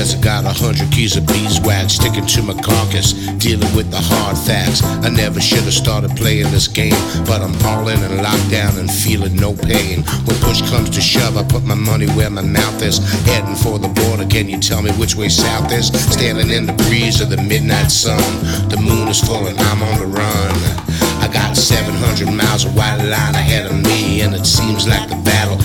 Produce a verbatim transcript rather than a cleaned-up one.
confess I got a hundred keys of beeswax sticking to my carcass, dealing with the hard facts. I never should have started playing this game, but I'm all in and locked down and feeling no pain. When push comes to shove, I put my money where my mouth is. Heading for the border, can you tell me which way south is? Standing in the breeze of the midnight sun, the moon is full and I'm on the run. I got seven hundred miles of white line ahead of me, and it seems like the battle